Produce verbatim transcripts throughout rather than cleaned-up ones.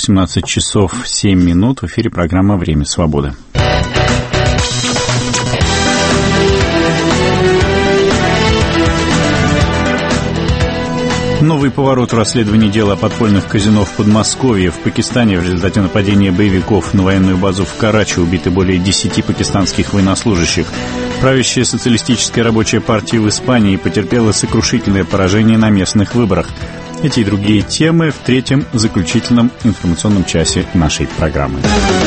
восемнадцать часов семь минут. В эфире программа «Время свободы». Новый поворот в расследовании дела о подпольных казино в Подмосковье. В Пакистане в результате нападения боевиков на военную базу в Карачи убиты более десяти пакистанских военнослужащих. Правящая социалистическая рабочая партия в Испании потерпела сокрушительное поражение на местных выборах. Эти и другие темы в третьем заключительном информационном часе нашей программы.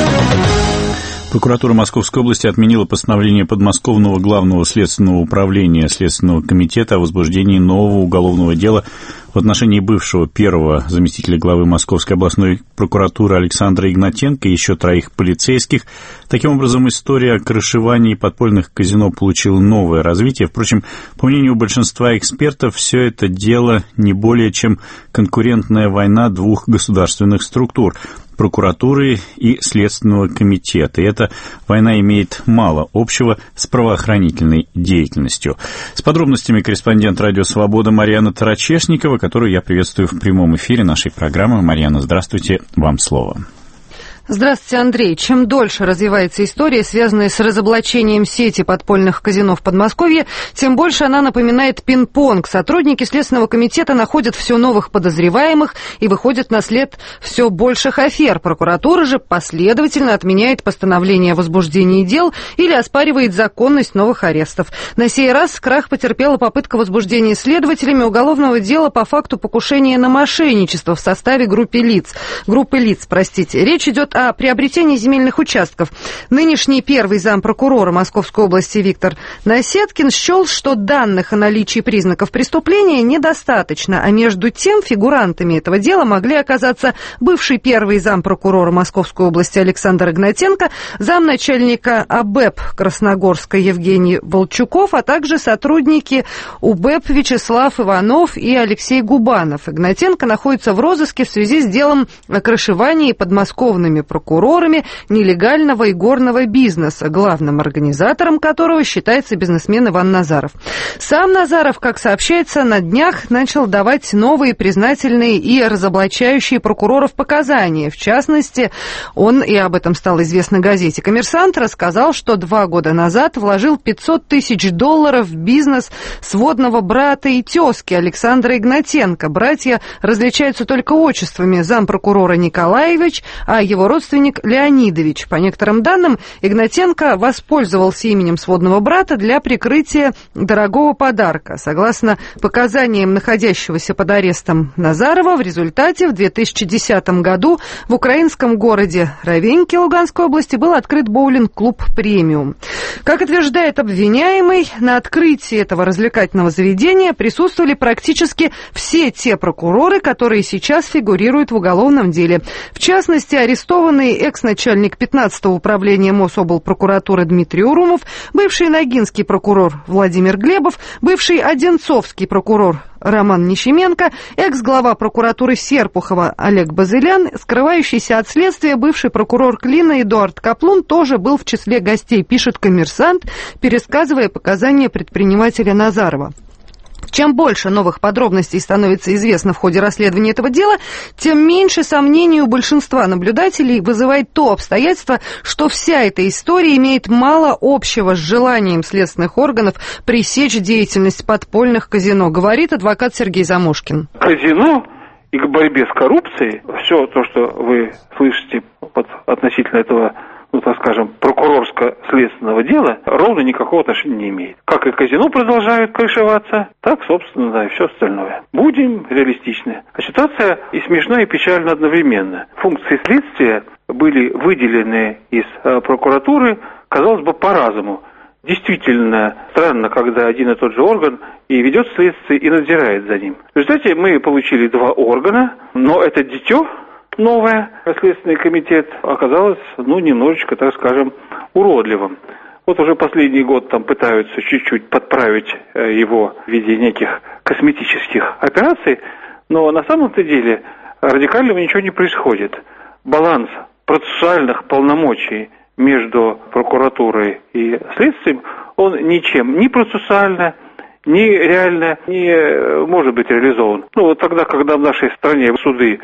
Прокуратура Московской области отменила постановление Подмосковного главного следственного управления Следственного комитета о возбуждении нового уголовного дела в отношении бывшего первого заместителя главы Московской областной прокуратуры Александра Игнатенко и еще троих полицейских. Таким образом, история о крышевании подпольных казино получила новое развитие. Впрочем, по мнению большинства экспертов, все это дело не более чем конкурентная война двух государственных структур – прокуратуры и Следственного комитета. И эта война имеет мало общего с правоохранительной деятельностью. С подробностями корреспондент «Радио Свобода» Марьяна Тарачешникова, которую я приветствую в прямом эфире нашей программы. Марьяна, здравствуйте, вам слово. Здравствуйте, Андрей. Чем дольше развивается история, связанная с разоблачением сети подпольных казино в Подмосковье, тем больше она напоминает пинг-понг. Сотрудники Следственного комитета находят все новых подозреваемых и выходят на след все больших афер. Прокуратура же последовательно отменяет постановление о возбуждении дел или оспаривает законность новых арестов. На сей раз крах потерпела попытка возбуждения следователями уголовного дела по факту покушения на мошенничество в составе группы лиц. Группы лиц, простите. Речь идет о приобретении земельных участков. Нынешний первый зампрокурора Московской области Виктор Насеткин счел, что данных о наличии признаков преступления недостаточно, а между тем фигурантами этого дела могли оказаться бывший первый зампрокурора Московской области Александр Игнатенко, замначальника АБЭП Красногорска Евгений Волчуков, а также сотрудники УБЭП Вячеслав Иванов и Алексей Губанов. Игнатенко находится в розыске в связи с делом о крышевании подмосковными прокурорами нелегального игорного бизнеса, главным организатором которого считается бизнесмен Иван Назаров. Сам Назаров, как сообщается, на днях начал давать новые признательные и разоблачающие прокуроров показания. В частности, он, и об этом стало известно газете «Коммерсант», рассказал, что два года назад вложил пятьсот тысяч долларов в бизнес сводного брата и тезки Александра Игнатенко. Братья различаются только отчествами: зампрокурора Николаевич, а его родственник Леонидович. По некоторым данным, Игнатенко воспользовался именем сводного брата для прикрытия дорогого подарка. Согласно показаниям находящегося под арестом Назарова, в результате в две тысячи десятом году в украинском городе Ровеньке Луганской области был открыт боулинг-клуб «Премиум». Как утверждает обвиняемый, на открытии этого развлекательного заведения присутствовали практически все те прокуроры, которые сейчас фигурируют в уголовном деле. В частности, арестованный экс-начальник пятнадцатого управления Мособлпрокуратуры Дмитрий Урумов, бывший ногинский прокурор Владимир Глебов, бывший одинцовский прокурор Роман Нищеменко, экс-глава прокуратуры Серпухова Олег Базылян, скрывающийся от следствия бывший прокурор Клина Эдуард Каплун тоже был в числе гостей, пишет «Коммерсант», пересказывая показания предпринимателя Назарова. Чем больше новых подробностей становится известно в ходе расследования этого дела, тем меньше сомнений у большинства наблюдателей вызывает то обстоятельство, что вся эта история имеет мало общего с желанием следственных органов пресечь деятельность подпольных казино, говорит адвокат Сергей Замошкин. Казино и к борьбе с коррупцией, все то, что вы слышите под относительно этого, ну, так скажем, прокурорско-следственного дела, ровно никакого отношения не имеет. Как и казино продолжают крышеваться, так, собственно, да, и все остальное. Будем реалистичны. А ситуация и смешна, и печальна одновременно. Функции следствия были выделены из э, прокуратуры, казалось бы, по-разному. Действительно странно, когда один и тот же орган и ведет следствие, и надзирает за ним. В результате мы получили два органа, но это дитё новое, Следственный комитет, оказалось, ну, немножечко, так скажем, уродливым. Вот уже последний год там пытаются чуть-чуть подправить его в виде неких косметических операций, но на самом-то деле радикального ничего не происходит. Баланс процессуальных полномочий между прокуратурой и следствием, он ничем, ни процессуально, ни реально не может быть реализован. Ну, вот тогда, когда в нашей стране суды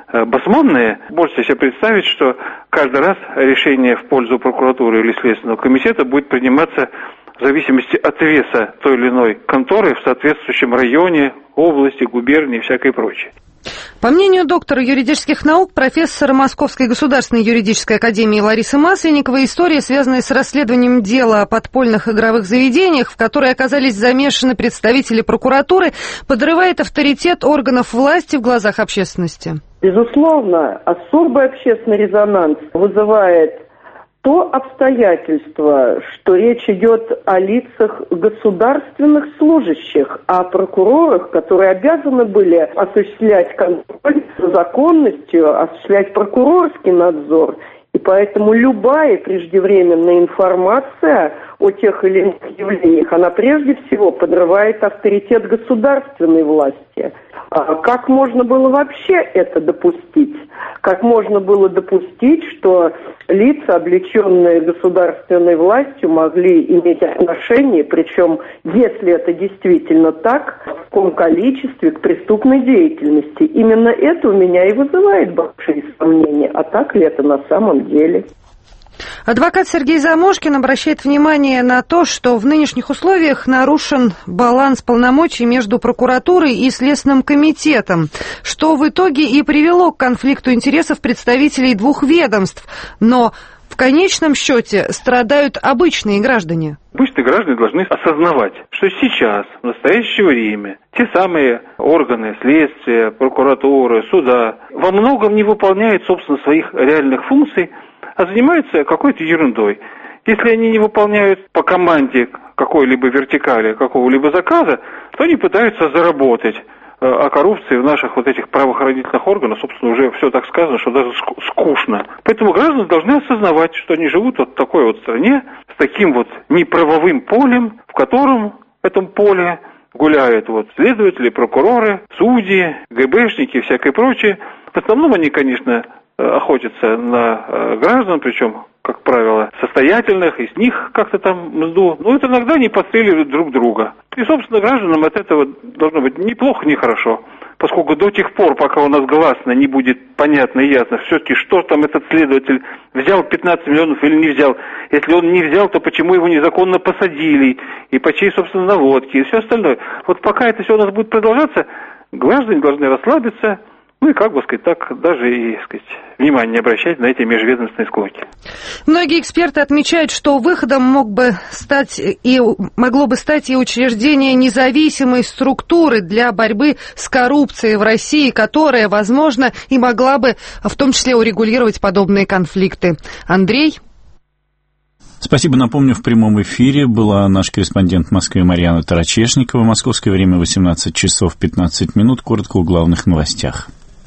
басманные. Можете себе представить, что каждый раз решение в пользу прокуратуры или Следственного комитета будет приниматься в зависимости от веса той или иной конторы в соответствующем районе, области, губернии и всякое прочее. По мнению доктора юридических наук, профессора Московской государственной юридической академии Ларисы Масленниковой, история, связанная с расследованием дела о подпольных игровых заведениях, в которой оказались замешаны представители прокуратуры, подрывает авторитет органов власти в глазах общественности. Безусловно, особый общественный резонанс вызывает то обстоятельство, что речь идет о лицах государственных служащих, о прокурорах, которые обязаны были осуществлять контроль за законностью, осуществлять прокурорский надзор. И поэтому любая преждевременная информация о тех или иных явлениях, она прежде всего подрывает авторитет государственной власти. А как можно было вообще это допустить? Как можно было допустить, что лица, облеченные государственной властью, могли иметь отношение, причем, если это действительно так, в каком количестве к преступной деятельности? Именно это у меня и вызывает большие сомнения. А так ли это на самом деле? Адвокат Сергей Замошкин обращает внимание на то, что в нынешних условиях нарушен баланс полномочий между прокуратурой и Следственным комитетом, что в итоге и привело к конфликту интересов представителей двух ведомств. Но в конечном счете страдают обычные граждане. Обычные граждане должны осознавать, что сейчас, в настоящее время, те самые органы следствия, прокуратуры, суда во многом не выполняют, собственно, своих реальных функций, а занимаются какой-то ерундой. Если они не выполняют по команде какой-либо вертикали, какого-либо заказа, то они пытаются заработать. О коррупции в наших вот этих правоохранительных органах, собственно, уже все так сказано, что даже скучно. Поэтому граждане должны осознавать, что они живут вот в такой вот стране, с таким вот неправовым полем, в котором, в этом поле, гуляют вот следователи, прокуроры, судьи, ГБшники и всякое прочее. В основном они, конечно, охотятся на граждан, причем, как правило, состоятельных, и с них как-то там мзду. Но это иногда не подстреливают друг друга. И, собственно, гражданам от этого должно быть ни плохо, ни хорошо. Поскольку до тех пор, пока у нас гласно не будет понятно и ясно, все-таки, что там этот следователь взял пятнадцать миллионов или не взял. Если он не взял, то почему его незаконно посадили, и по чьей, собственно, наводке, и все остальное. Вот пока это все у нас будет продолжаться, граждане должны расслабиться, ну и, как бы сказать, так даже и, сказать, внимание не обращать на эти межведомственные склоки. Многие эксперты отмечают, что выходом мог бы стать и могло бы стать и учреждение независимой структуры для борьбы с коррупцией в России, которая, возможно, и могла бы в том числе урегулировать подобные конфликты. Андрей? Спасибо. Напомню, в прямом эфире была наш корреспондент в Москве Марьяна Тарачешникова. Московское время восемнадцать часов пятнадцать минут. Коротко о главных новостях.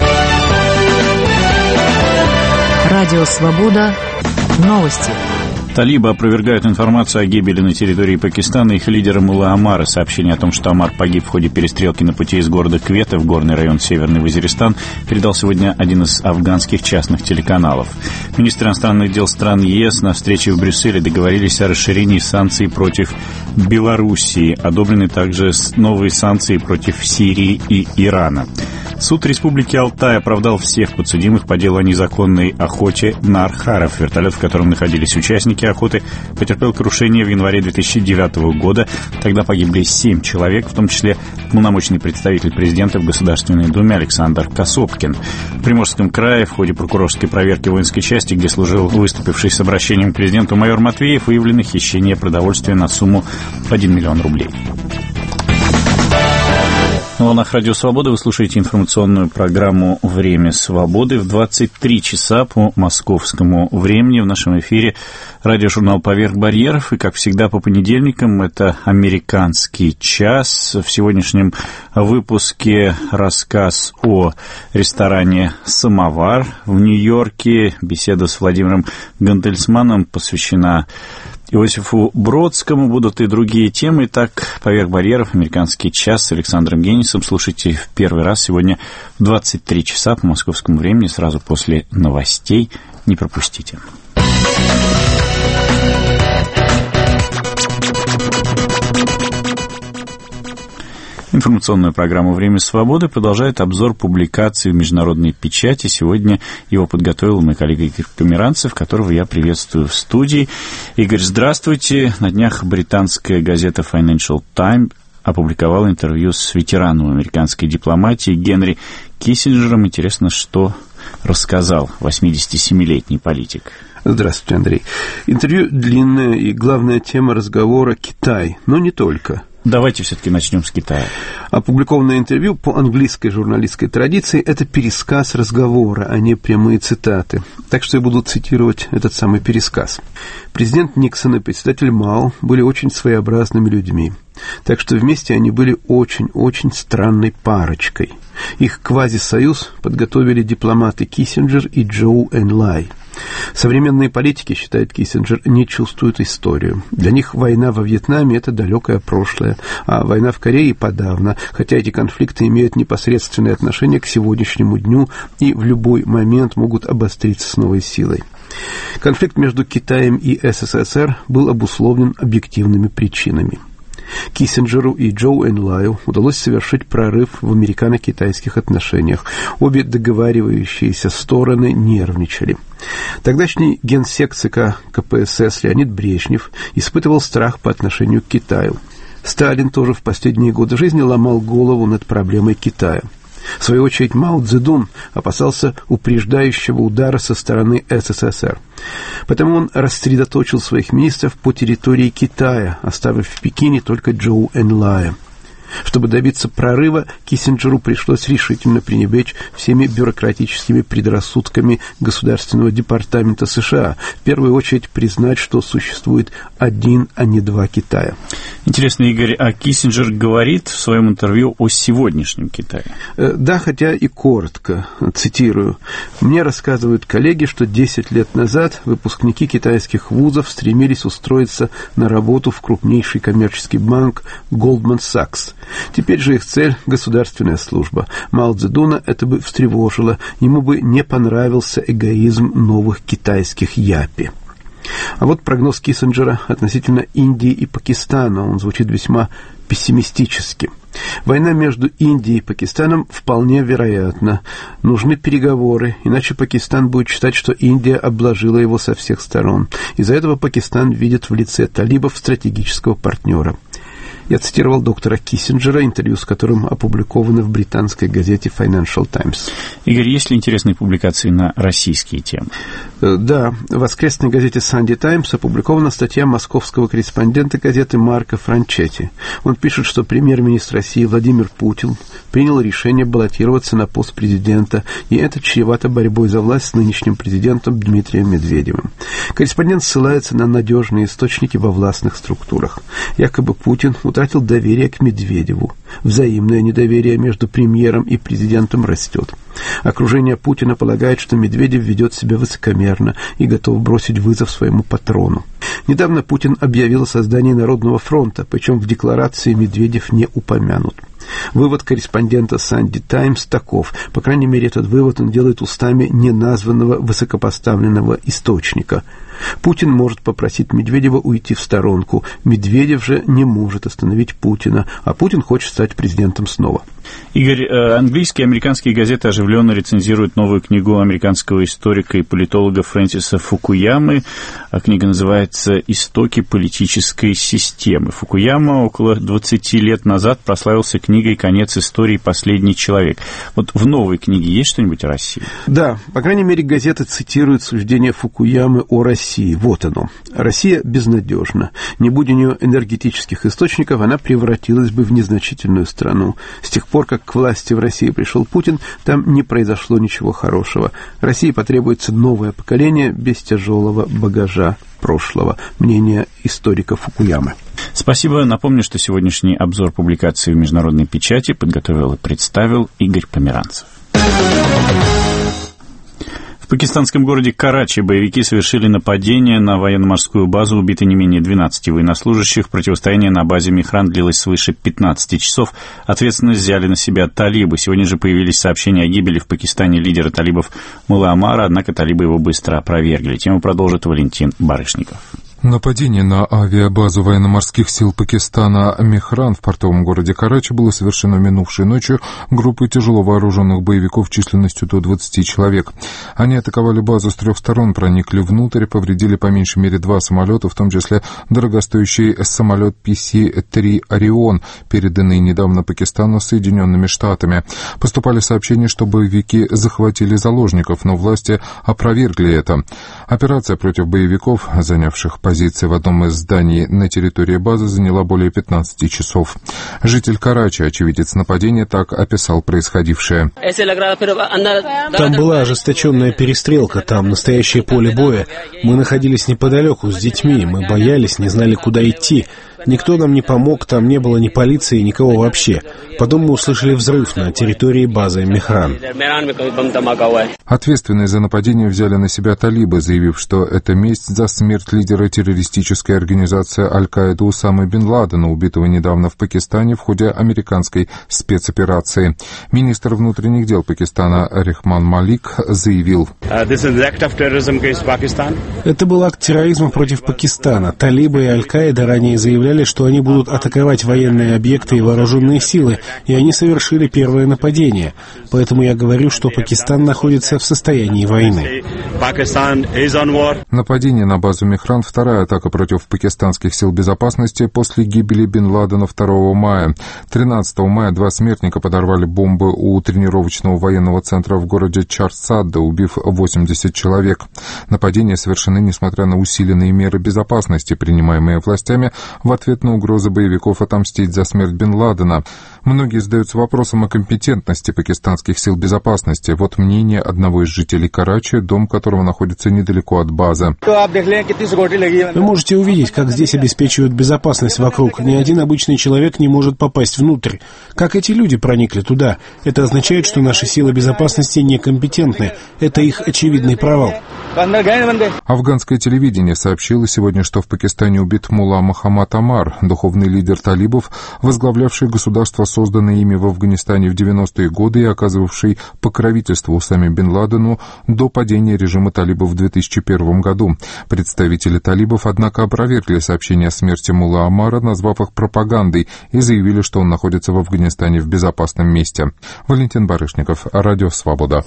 Радио «Свобода». Новости. Талибы опровергают информацию о гибели на территории Пакистана их лидера Мулла Омара. Сообщение о том, что Омар погиб в ходе перестрелки на пути из города Квета в горный район Северный Вазиристан, передал сегодня один из афганских частных телеканалов. Министры иностранных дел стран ЕС на встрече в Брюсселе договорились о расширении санкций против Белоруссии. Одобрены также новые санкции против Сирии и Ирана. Суд Республики Алтай оправдал всех подсудимых по делу о незаконной охоте на архаров. Вертолет, в котором находились участники охоты, потерпел крушение в январе две тысячи девятого года. Тогда погибли семь человек, в том числе полномочный представитель президента в Государственной Думе Александр Косопкин. В Приморском крае в ходе прокурорской проверки воинской части, где служил выступивший с обращением к президенту майор Матвеев, выявлено хищение продовольствия на сумму один миллион рублей. На волнах Радио Свобода вы слушаете информационную программу «Время свободы». В двадцать три часа по московскому времени в нашем эфире радиожурнал «Поверх барьеров». И, как всегда, по понедельникам это «Американский час». В сегодняшнем выпуске рассказ о ресторане «Самовар» в Нью-Йорке. Беседа с Владимиром Гандельсманом посвящена Иосифу Бродскому. Будут и другие темы. Итак, «Поверх барьеров», «Американский час» с Александром Генисом. Слушайте в первый раз сегодня в двадцать три часа по московскому времени, сразу после новостей. Не пропустите. Информационную программу «Время свободы» продолжает обзор публикаций в международной печати. Сегодня его подготовил мой коллега Игорь Померанцев, которого я приветствую в студии. Игорь, здравствуйте. На днях британская газета Financial Times опубликовала интервью с ветераном американской дипломатии Генри Киссинджером. Интересно, что рассказал восьмидесятисемилетний политик. Здравствуйте, Андрей. Интервью длинное, и главная тема разговора – Китай, но не только. Давайте все-таки начнем с Китая. Опубликованное интервью по английской журналистской традиции – это пересказ разговора, а не прямые цитаты. Так что я буду цитировать этот самый пересказ. Президент Никсон и председатель Мао были очень своеобразными людьми. Так что вместе они были очень-очень странной парочкой. Их квазисоюз подготовили дипломаты Киссинджер и Чжоу Энлай. Современные политики, считает Киссинджер, не чувствуют историю. Для них война во Вьетнаме – это далекое прошлое, а война в Корее – подавно, хотя эти конфликты имеют непосредственное отношение к сегодняшнему дню и в любой момент могут обостриться с новой силой. Конфликт между Китаем и СССР был обусловлен объективными причинами. Киссинджеру и Чжоу Энлаю удалось совершить прорыв в американо-китайских отношениях. Обе договаривающиеся стороны нервничали. Тогдашний генсек ЦК КПСС Леонид Брежнев испытывал страх по отношению к Китаю. Сталин тоже в последние годы жизни ломал голову над проблемой Китая. В свою очередь, Мао Цзэдун опасался упреждающего удара со стороны СССР. Поэтому он рассредоточил своих министров по территории Китая, оставив в Пекине только Чжоу Энлая. Чтобы добиться прорыва, Киссинджеру пришлось решительно пренебречь всеми бюрократическими предрассудками Государственного департамента США. В первую очередь признать, что существует один, а не два Китая. Интересно, Игорь, а Киссинджер говорит в своем интервью о сегодняшнем Китае? Да, хотя и коротко. Цитирую. «Мне рассказывают коллеги, что десять лет назад выпускники китайских вузов стремились устроиться на работу в крупнейший коммерческий банк Goldman Sachs. Теперь же их цель – государственная служба. Мао Цзэдуна это бы встревожило, ему бы не понравился эгоизм новых китайских япи». А вот прогноз Киссинджера относительно Индии и Пакистана, он звучит весьма пессимистически. Война между Индией и Пакистаном вполне вероятна. Нужны переговоры, иначе Пакистан будет считать, что Индия обложила его со всех сторон. Из-за этого Пакистан видит в лице талибов стратегического партнера. Я цитировал доктора Киссинджера, интервью с которым опубликовано в британской газете Financial Times. Игорь, есть ли интересные публикации на российские темы? Да, в воскресной газете Sunday Times опубликована статья московского корреспондента газеты Марко Франчетти. Он пишет, что премьер-министр России Владимир Путин принял решение баллотироваться на пост президента, и это чревато борьбой за власть с нынешним президентом Дмитрием Медведевым. Корреспондент ссылается на надежные источники во властных структурах. Якобы Путин утратил доверие к Медведеву. Взаимное недоверие между премьером и президентом растет. Окружение Путина полагает, что Медведев ведет себя высокомерно и готов бросить вызов своему патрону. Недавно Путин объявил о создании Народного фронта, причем в декларации Медведев не упомянут. Вывод корреспондента Sunday Times таков. По крайней мере, этот вывод он делает устами неназванного высокопоставленного источника. Путин может попросить Медведева уйти в сторонку. Медведев же не может остановить Путина, а Путин хочет стать президентом снова. Игорь, английские и американские газеты оживленно рецензируют новую книгу американского историка и политолога Фрэнсиса Фукуямы. Книга называется «Истоки политической системы». Фукуяма около двадцати лет назад прославился книгой «Конец истории. Последний человек». Вот в новой книге есть что-нибудь о России? Да, по крайней мере, газеты цитируют суждение Фукуямы о России. Вот оно. Россия безнадежна. Не будь у нее энергетических источников, она превратилась бы в незначительную страну. С тех пор, как к власти в России пришел Путин, там не произошло ничего хорошего. России потребуется новое поколение без тяжелого багажа прошлого. Мнение историка Фукуямы. Спасибо. Напомню, что сегодняшний обзор публикации в международной печати подготовил и представил Игорь Померанцев. В пакистанском городе Карачи боевики совершили нападение на военно-морскую базу, убиты не менее двенадцати военнослужащих. Противостояние на базе Мехран длилось свыше пятнадцати часов. Ответственность взяли на себя талибы. Сегодня же появились сообщения о гибели в Пакистане лидера талибов Мулла Омара, однако талибы его быстро опровергли. Тему продолжит Валентин Барышников. Нападение на авиабазу военно-морских сил Пакистана Мехран в портовом городе Карачи было совершено минувшей ночью группой тяжело вооруженных боевиков численностью до двадцати человек. Они атаковали базу с трех сторон, проникли внутрь, повредили по меньшей мере два самолета, в том числе дорогостоящий самолет пи си три «Орион», переданный недавно Пакистану Соединенными Штатами. Поступали сообщения, что боевики захватили заложников, но власти опровергли это. Операция против боевиков, занявших позиции Позиция в одном из зданий на территории базы заняла более пятнадцати часов. Житель Карачи, очевидец нападения, так описал происходившее. Там была ожесточенная перестрелка, там настоящее поле боя. Мы находились неподалеку с детьми, мы боялись, не знали, куда идти. Никто нам не помог, там не было ни полиции, никого вообще. Потом мы услышали взрыв на территории базы Мехран. Ответственность за нападение взяли на себя талибы, заявив, что это месть за смерть лидера террористической организации Аль-Каида Усамы бен Ладена, убитого недавно в Пакистане в ходе американской спецоперации. Министр внутренних дел Пакистана Рехман Малик заявил: это был акт терроризма против Пакистана. Талибы и Аль-Каида ранее заявляли, что они будут атаковать военные объекты и вооруженные силы, и они совершили первое нападение. Поэтому я говорю, что Пакистан находится в состоянии войны. Нападение на базу Мехран — вторая атака против пакистанских сил безопасности после гибели бен Ладена второго мая. тринадцатого мая два смертника подорвали бомбы у тренировочного военного центра в городе Чарсадда, убив восемьдесят человек. Нападения совершены несмотря на усиленные меры безопасности, принимаемые властями в ответ на угрозы боевиков отомстить за смерть бен Ладена. Многие задаются вопросом о компетентности пакистанских сил безопасности. Вот мнение одного из жителей Карачи, дом которого находится недалеко от базы. Вы можете увидеть, как здесь обеспечивают безопасность вокруг. Ни один обычный человек не может попасть внутрь. Как эти люди проникли туда? Это означает, что наши силы безопасности некомпетентны. Это их очевидный провал. Афганское телевидение сообщило сегодня, что в Пакистане убит мулла Мухаммад Амар, духовный лидер талибов, возглавлявший государство, созданное ими в Афганистане в девяностые годы и оказывавший покровительство Усаме бен Ладену до падения режима талибов в две тысячи первом году. Представители талибов, однако, опровергли сообщения о смерти мулла Амара, назвав их пропагандой, и заявили, что он находится в Афганистане в безопасном месте. Валентин Барышников, Радио Свобода.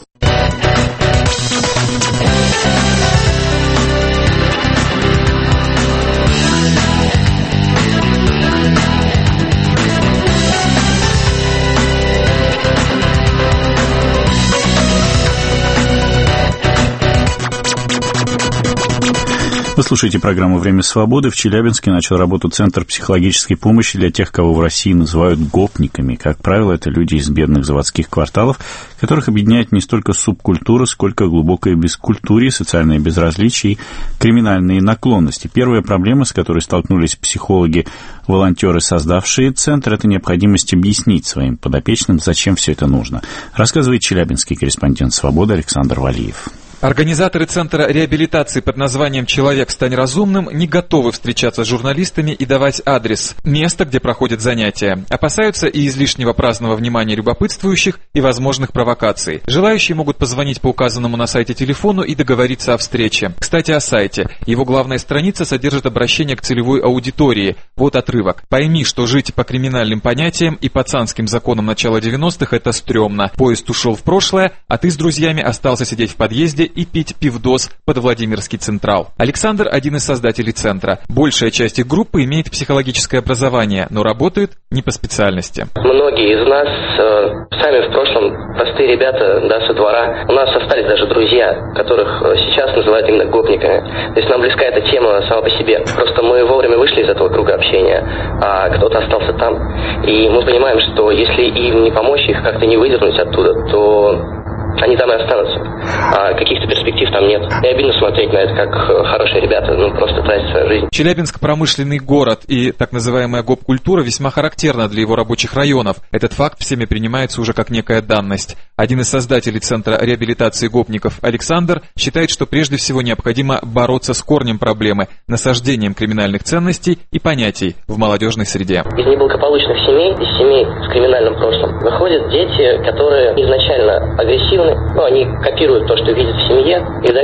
Вы слушаете программу «Время свободы». В Челябинске начал работу Центр психологической помощи для тех, кого в России называют гопниками. Как правило, это люди из бедных заводских кварталов, которых объединяет не столько субкультура, сколько глубокое бескультурье, социальное безразличие и криминальные наклонности. Первая проблема, с которой столкнулись психологи, волонтеры, создавшие Центр, это необходимость объяснить своим подопечным, зачем все это нужно. Рассказывает челябинский корреспондент «Свободы» Александр Валиев. Организаторы Центра реабилитации под названием «Человек, стань разумным» не готовы встречаться с журналистами и давать адрес, место, где проходят занятия. Опасаются и излишнего праздного внимания любопытствующих, и возможных провокаций. Желающие могут позвонить по указанному на сайте телефону и договориться о встрече. Кстати, о сайте. Его главная страница содержит обращение к целевой аудитории. Вот отрывок. «Пойми, что жить по криминальным понятиям и пацанским законам начала девяностых – это стрёмно. Поезд ушел в прошлое, а ты с друзьями остался сидеть в подъезде и пить пивдос под Владимирский Централ». Александр – один из создателей центра. Большая часть их группы имеет психологическое образование, но работает не по специальности. Многие из нас э, сами в прошлом простые ребята, да, со двора. У нас остались даже друзья, которых сейчас называют именно гопниками. То есть нам близка эта тема сама по себе. Просто мы вовремя вышли из этого круга общения, а кто-то остался там. И мы понимаем, что если им не помочь, их как-то не выдернуть оттуда, то они там и останутся. А каких-то перспектив там нет. И обидно смотреть на это, как хорошие ребята, ну, просто тратят свою жизнь. Челябинск – промышленный город, и так называемая гоп-культура весьма характерна для его рабочих районов. Этот факт всеми принимается уже как некая данность. Один из создателей Центра реабилитации гопников, Александр, считает, что прежде всего необходимо бороться с корнем проблемы – насаждением криминальных ценностей и понятий в молодежной среде. Из неблагополучных семей, из семей с криминальным прошлым, выходят дети, которые изначально агрессивны. Ну, они копируют то, что видят в семье, и в дальнейшем они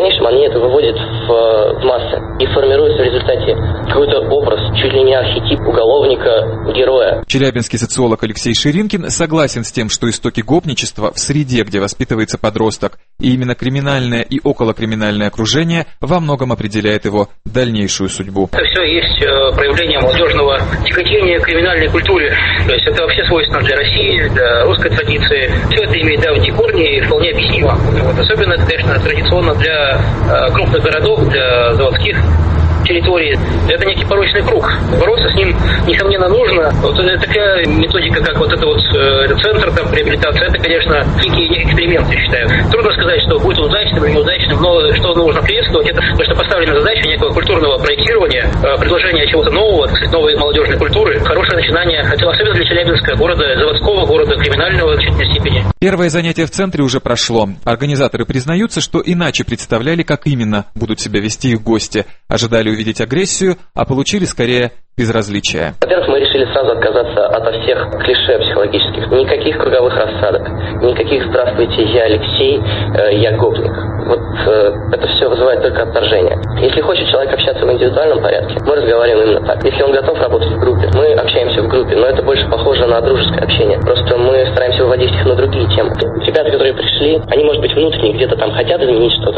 это выводит в, в массы и формируется в результате какой-то образ, чуть ли не архетип уголовника-героя. Челябинский социолог Алексей Ширинкин согласен с тем, что истоки гопничества в среде, где воспитывается подросток, и именно криминальное и околокриминальное окружение во многом определяет его дальнейшую судьбу. Это все есть проявление молодежного тяготения к криминальной культуре. То есть это вообще свойственно для России, для русской традиции. Все это имеет давние корни и вполне объяснимо. Вот. Особенно это, конечно, традиционно для э, крупных городов, для заводских территорий. Это некий порочный круг. Бороться с ним, несомненно, нужно. Вот такая методика, как вот это вот э, центр там, реабилитации, это, конечно, некий эксперимент, я считаю. Трудно сказать, что будет удачным или неудачным, но что нужно приветствовать, это то, что поставлена задача некого культурного проектирования, э, предложения чего-то нового, так сказать, новой молодежной культуры. Хорошее начинание, особенно для Челябинска, города заводского, города криминального в значительной степени. Первое занятие в центре уже прошло. Организаторы признаются, что иначе представляли, как именно будут себя вести их гости. Ожидали увидеть агрессию, а получили скорее безразличие. Во-первых, мы решили сразу отказаться от всех клише психологических. Никаких круговых рассадок, никаких «здравствуйте, я Алексей, э, я гопник». Вот э, это все вызывает только отторжение. Если хочет человек общаться в индивидуальном порядке, мы разговариваем именно так. Если он готов работать в группе, мы общаемся в группе, но это больше похоже на дружеское общение. Просто мы стараемся выводить их на другие темы. Ребята, которые пришли, они, может быть, внутренне где-то там хотят изменить что-то,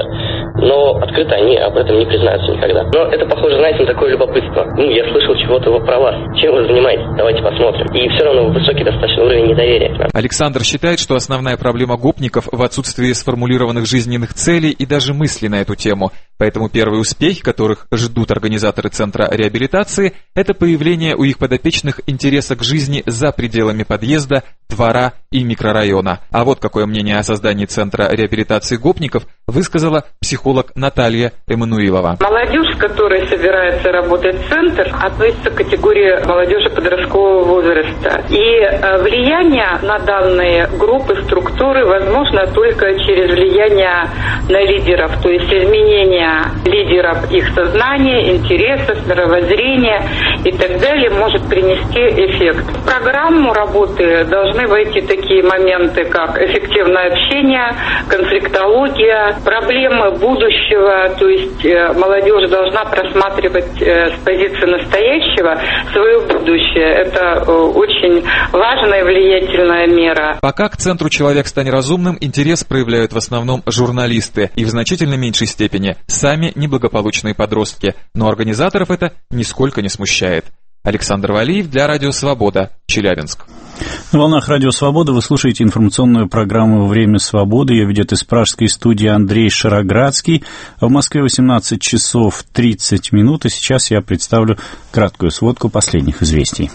но открыто они об этом не признаются никогда. Но это похоже, знаете, на такое любопытство. Ну, я слышал чего-то про вас. Чем вы занимаетесь? Давайте посмотрим. И все равно высокий достаточно уровень недоверия. Александр считает, что основная проблема гопников в отсутствии сформулированных жизненных целей и даже мыслей на эту тему. Поэтому первые успехи, которых ждут организаторы Центра реабилитации, это появление у их подопечных интереса к жизни за пределами подъезда, двора и микрорайона. А вот какое мнение о создании Центра реабилитации гопников высказала психолог Наталья Эммануилова. Молодежь, которая собирается работать в Центр, относится к категории молодежи подросткового возраста. И влияние на данные группы, структуры возможно только через влияние на лидеров, то есть изменение лидеров их сознания, интересов, мировоззрения и так далее может принести эффект. В программу работы должны войти такие моменты, как эффективное общение, конфликтология, проблемы будущего, то есть молодежь должна просматривать с позиции настоящего свое будущее. Это очень важная и влиятельная мера. Пока к Центру «Человек, стань разумным» интерес проявляют в основном журналисты и в значительно меньшей степени сами неблагополучные подростки, но организаторов это нисколько не смущает. Александр Валиев для Радио Свобода, Челябинск. На волнах Радио Свобода вы слушаете информационную программу «Время свободы». Ее ведет из пражской студии Андрей Шароградский. В Москве восемнадцать часов тридцать минут, и сейчас я представлю краткую сводку последних известий.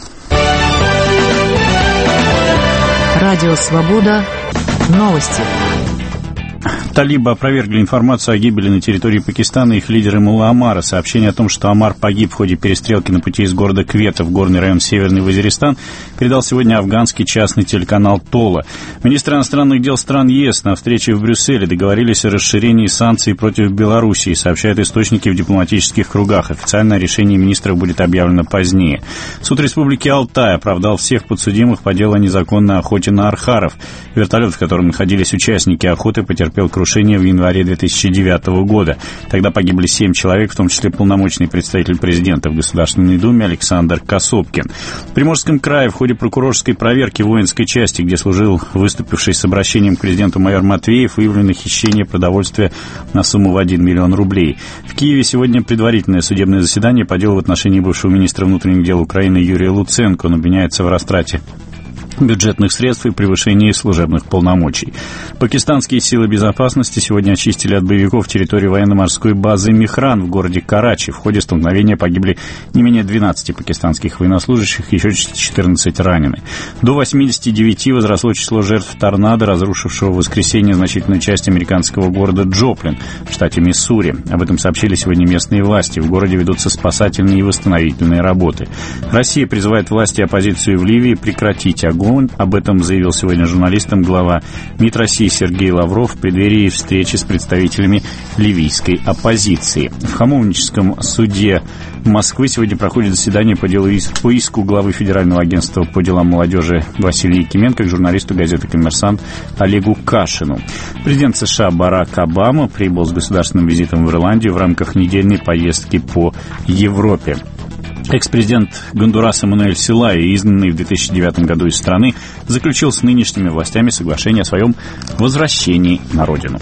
Радио Свобода. Новости. Талибы опровергли информацию о гибели на территории Пакистана их лидера Мулла Омара. Сообщение о том, что Омар погиб в ходе перестрелки на пути из города Квета в горный район Северный Вазиристан, передал сегодня афганский частный телеканал Тола. Министры иностранных дел стран ЕС на встрече в Брюсселе договорились о расширении санкций против Белоруссии, сообщают источники в дипломатических кругах. Официальное решение министров будет объявлено позднее. Суд Республики Алтай оправдал всех подсудимых по делу о незаконной охоте на архаров. Вертолет, в котором находились участники охоты, потерпел крушение в январе две тысячи девятого года. Тогда погибли семь человек, в том числе полномочный представитель президента в Государственной Думе Александр Косопкин. В Приморском крае в ходе прокурорской проверки воинской части, где служил выступивший с обращением к президенту майор Матвеев, выявлено хищение продовольствия на сумму в один миллион рублей. В Киеве сегодня предварительное судебное заседание по делу в отношении бывшего министра внутренних дел Украины Юрия Луценко. Он обвиняется в растрате бюджетных средств и превышении служебных полномочий. Пакистанские силы безопасности сегодня очистили от боевиков территорию военно-морской базы Мехран в городе Карачи. В ходе столкновения погибли не менее двенадцати пакистанских военнослужащих, еще четырнадцать ранены. До восьмидесяти девяти возросло число жертв торнадо, разрушившего в воскресенье значительную часть американского города Джоплин в штате Миссури. Об этом сообщили сегодня местные власти. В городе ведутся спасательные и восстановительные работы. Россия призывает власти и оппозицию в Ливии прекратить огонь ООН. Об этом заявил сегодня журналистам глава МИД России Сергей Лавров в преддверии встречи с представителями ливийской оппозиции. В Хамовническом суде Москвы сегодня проходит заседание по делу по иску главы Федерального агентства по делам молодежи Василия Якименко к журналисту газеты «Коммерсант» Олегу Кашину. Президент США Барак Обама прибыл с государственным визитом в Ирландию в рамках недельной поездки по Европе. Экс-президент Гондураса Мануэль Селайи, изгнанный в две тысячи девятом году из страны, заключил с нынешними властями соглашение о своем возвращении на родину.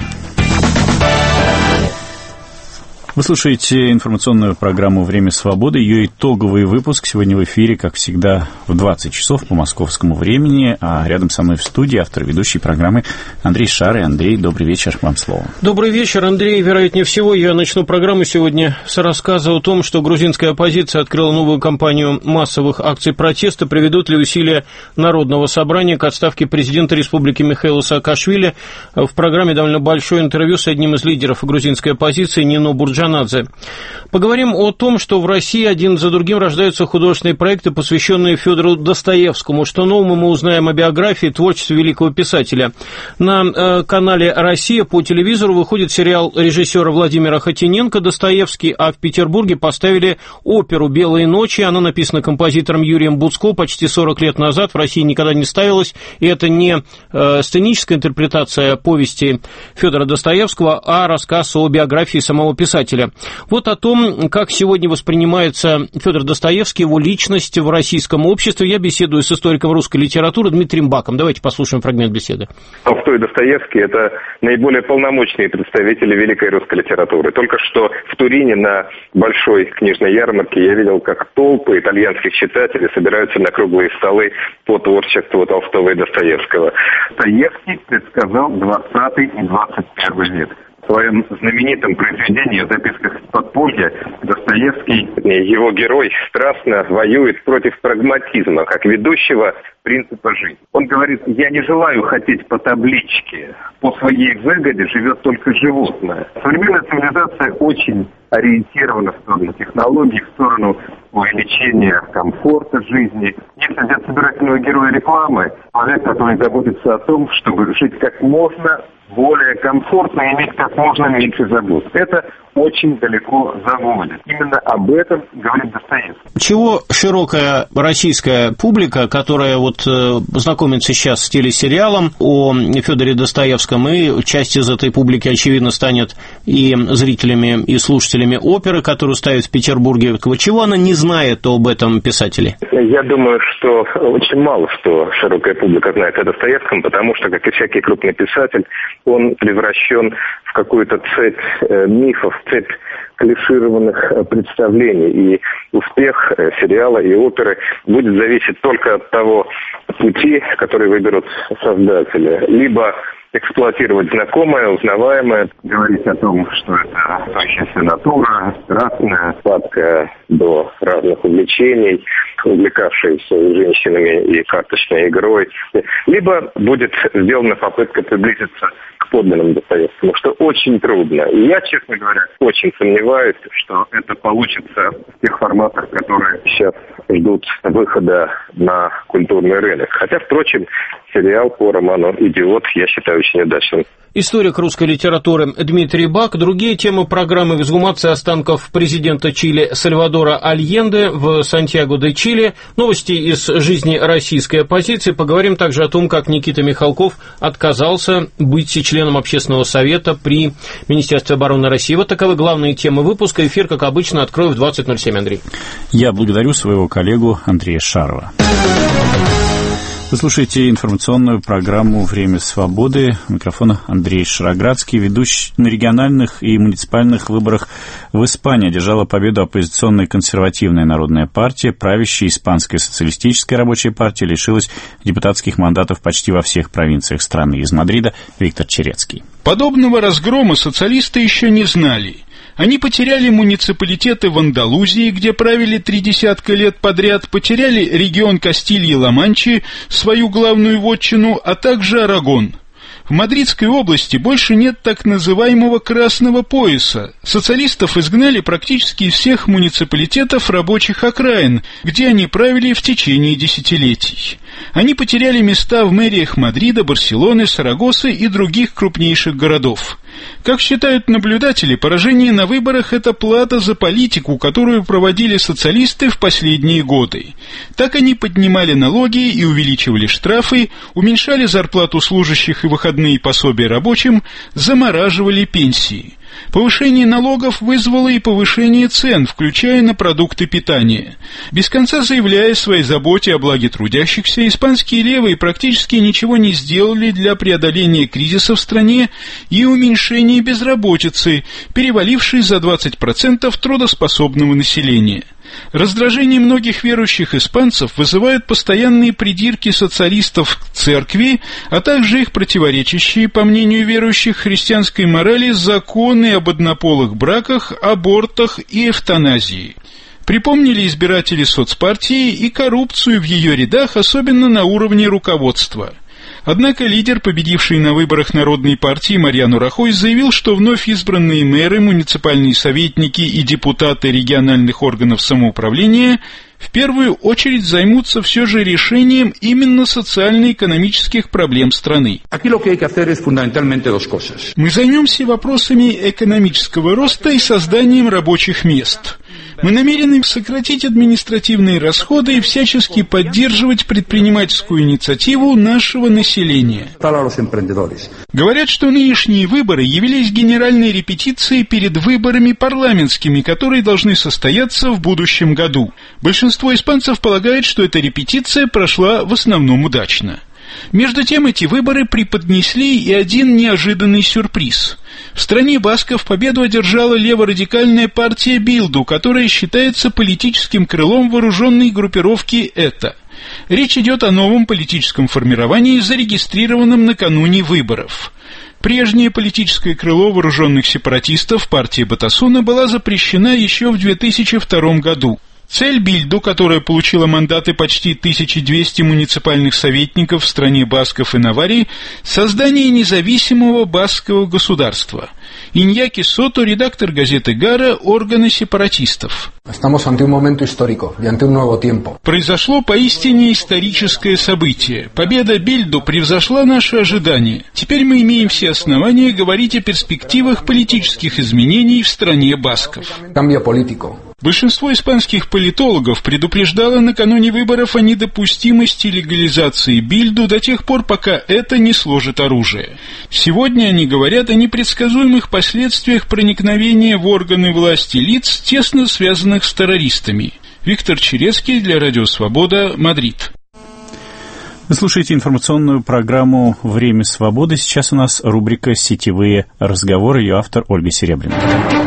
Вы слушаете информационную программу «Время свободы». Ее итоговый выпуск сегодня в эфире, как всегда, в двадцать часов по московскому времени. А рядом со мной в студии автор ведущей программы Андрей Шар. И, Андрей, добрый вечер, вам слово. Добрый вечер, Андрей. Вероятнее всего, я начну программу сегодня с рассказа о том, что грузинская оппозиция открыла новую кампанию массовых акций протеста. Приведут ли усилия Народного собрания к отставке президента республики Михаила Саакашвили? В программе довольно большое интервью с одним из лидеров грузинской оппозиции Нино Бурджанадзе. Поговорим о том, что в России один за другим рождаются художественные проекты, посвященные Федору Достоевскому. Что нового мы узнаем о биографии, творчестве великого писателя. На э, канале «Россия» по телевизору выходит сериал режиссера Владимира Хотиненко «Достоевский», а в Петербурге поставили оперу «Белые ночи». Она написана композитором Юрием Буцко почти сорок лет назад, в России никогда не ставилась, и это не э, сценическая интерпретация повести Федора Достоевского, а рассказ о биографии самого писателя. Вот о том, как сегодня воспринимается Федор Достоевский, его личность в российском обществе, я беседую с историком русской литературы Дмитрием Баком. Давайте послушаем фрагмент беседы. Толстой и Достоевский – это наиболее полномочные представители великой русской литературы. Только что в Турине на большой книжной ярмарке я видел, как толпы итальянских читателей собираются на круглые столы по творчеству Толстого и Достоевского. Достоевский предсказал двадцатый и двадцать первый век. В своем знаменитом произведении о записках из подполья Достоевский, его герой, страстно воюет против прагматизма, как ведущего принципа жизни. Он говорит: «Я не желаю хотеть по табличке. По своей выгоде живет только животное». Современная цивилизация очень ориентирована в сторону технологий, в сторону увеличения комфорта жизни. Если взять собирательного героя рекламы, человек, который заботится о том, чтобы жить как можно более комфортно и иметь как можно меньше забот. Это очень далеко заводит. Именно об этом говорит Достоевский. Чего широкая российская публика, которая вот э, знакомится сейчас с телесериалом о Федоре Достоевском, и часть из этой публики, очевидно, станет и зрителями, и слушателями оперы, которую ставят в Петербурге. Чего она не знает об этом писателе? Я думаю, что очень мало что широкая публика знает о Достоевском, потому что, как и всякий крупный писатель, он превращен в какую-то цепь э, мифов, цепь клишированных э, представлений. И успех э, сериала и оперы будет зависеть только от того пути, который выберут создатели. Либо эксплуатировать знакомое, узнаваемое, говорить о том, что это сущая натура, страстная, сладкая до разных увлечений, увлекавшаяся женщинами и карточной игрой. Либо будет сделана попытка приблизиться к подлинному Достоевскому, что очень трудно. И я, честно говоря, очень сомневаюсь, что это получится в тех форматах, которые сейчас ждут выхода на культурный рынок. Хотя, впрочем, сериал по роману «Идиот» я считаю очень удачным. Историк русской литературы Дмитрий Бак. Другие темы программы: эксгумация останков президента Чили Сальвадора Альенде в Сантьяго-де-Чили, новости из жизни российской оппозиции. Поговорим также о том, как Никита Михалков отказался быть членом Общественного совета при Министерстве обороны России. Вот таковы главные темы выпуска. Эфир, как обычно, открою в двадцать ноль семь. Андрей. Я благодарю своего коллегу Андрея Шарова. Вы слушаете информационную программу «Время свободы». У микрофона Андрей Шароградский. Ведущий на региональных и муниципальных выборах в Испании одержала победу оппозиционная консервативная народная партия. Правящая испанская социалистическая рабочая партия лишилась депутатских мандатов почти во всех провинциях страны. Из Мадрида Виктор Черецкий. Подобного разгрома социалисты еще не знали. Они потеряли муниципалитеты в Андалузии, где правили три десятка лет подряд, потеряли регион Кастильи-Ла-Манчи, свою главную вотчину, а также Арагон. В Мадридской области больше нет так называемого «красного пояса». Социалистов изгнали практически из всех муниципалитетов рабочих окраин, где они правили в течение десятилетий. Они потеряли места в мэриях Мадрида, Барселоны, Сарагосы и других крупнейших городов. Как считают наблюдатели, поражение на выборах – это плата за политику, которую проводили социалисты в последние годы. Так они поднимали налоги и увеличивали штрафы, уменьшали зарплату служащих и выходные пособия рабочим, замораживали пенсии. Повышение налогов вызвало и повышение цен, включая на продукты питания. Без конца заявляя о своей заботе о благе трудящихся, испанские левые практически ничего не сделали для преодоления кризиса в стране и уменьшения безработицы, перевалившей за двадцать процентов трудоспособного населения. Раздражение многих верующих испанцев вызывают постоянные придирки социалистов к церкви, а также их противоречащие, по мнению верующих, христианской морали законы об однополых браках, абортах и эвтаназии. Припомнили избиратели соцпартии и коррупцию в ее рядах, особенно на уровне руководства. Однако лидер, победивший на выборах Народной партии Мариано Рахой, заявил, что вновь избранные мэры, муниципальные советники и депутаты региональных органов самоуправления в первую очередь займутся все же решением именно социально-экономических проблем страны. Мы займемся вопросами экономического роста и созданием рабочих мест. Мы намерены сократить административные расходы и всячески поддерживать предпринимательскую инициативу нашего населения. Говорят, что нынешние выборы явились генеральной репетицией перед выборами парламентскими, которые должны состояться в будущем году. Большинство испанцев полагает, что эта репетиция прошла в основном удачно. Между тем, эти выборы преподнесли и один неожиданный сюрприз. В стране басков победу одержала леворадикальная партия Билду, которая считается политическим крылом вооруженной группировки ЭТА. Речь идет о новом политическом формировании, зарегистрированном накануне выборов. Прежнее политическое крыло вооруженных сепаратистов, партия Батасуна, была запрещена еще в две тысячи втором году. Цель Бильду, которая получила мандаты почти тысяча двести муниципальных советников в стране басков и Наварии, создание независимого баскского государства. Иньяки Сото, редактор газеты «Гара», органы сепаратистов. Произошло поистине историческое событие. Победа Бильду превзошла наши ожидания. Теперь мы имеем все основания говорить о перспективах политических изменений в стране басков. Большинство испанских политологов предупреждало накануне выборов о недопустимости легализации Бильду до тех пор, пока это не сложит оружие. Сегодня они говорят о непредсказуемых последствиях проникновения в органы власти лиц, тесно связанных с террористами. Виктор Черецкий для Радио Свобода, Мадрид. Вы слушаете информационную программу «Время свободы». Сейчас у нас рубрика «Сетевые разговоры». Ее автор Ольга Серебрина.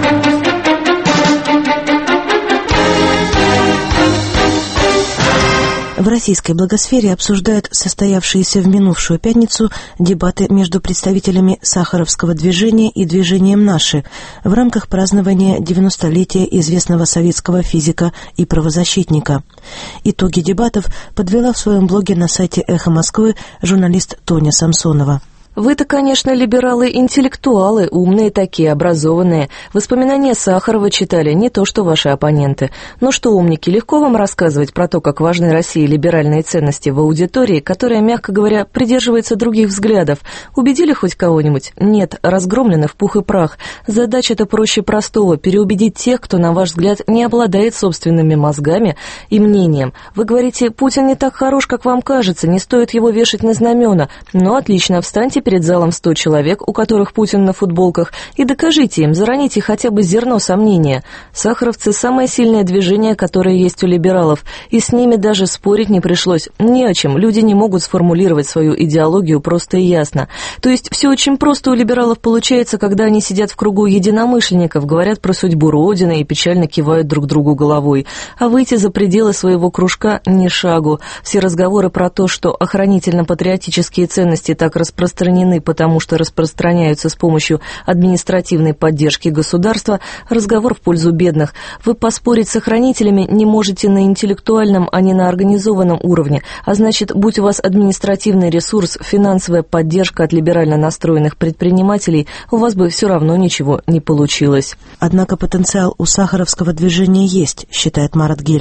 В российской блогосфере обсуждают состоявшиеся в минувшую пятницу дебаты между представителями Сахаровского движения и движением «Наши» в рамках празднования девяностолетия известного советского физика и правозащитника. Итоги дебатов подвела в своем блоге на сайте «Эхо Москвы» журналист Тоня Самсонова. Вы-то, конечно, либералы-интеллектуалы, умные такие, образованные. Воспоминания Сахарова читали, не то что ваши оппоненты. Ну что, умники, легко вам рассказывать про то, как важны России либеральные ценности в аудитории, которая, мягко говоря, придерживается других взглядов. Убедили хоть кого-нибудь? Нет, разгромлены в пух и прах. Задача-то проще простого – переубедить тех, кто, на ваш взгляд, не обладает собственными мозгами и мнением. Вы говорите, Путин не так хорош, как вам кажется, не стоит его вешать на знамена. Ну, отлично, встаньте перед залом сто человек, у которых Путин на футболках, и докажите им, зароните хотя бы зерно сомнения. Сахаровцы – самое сильное движение, которое есть у либералов, и с ними даже спорить не пришлось. Не о чем, люди не могут сформулировать свою идеологию просто и ясно. То есть все очень просто у либералов получается, когда они сидят в кругу единомышленников, говорят про судьбу Родины и печально кивают друг другу головой. А выйти за пределы своего кружка – ни шагу. Все разговоры про то, что охранительно-патриотические ценности так распространены, потому что распространяются с помощью административной поддержки государства, разговор в пользу бедных. Вы поспорить с охранителями не можете на интеллектуальном, а не на организованном уровне, а значит, будь у вас административный ресурс, финансовая поддержка от либерально настроенных предпринимателей, у вас бы все равно ничего не получилось. Однако потенциал у Сахаровского движения есть, считает Марат Гельман.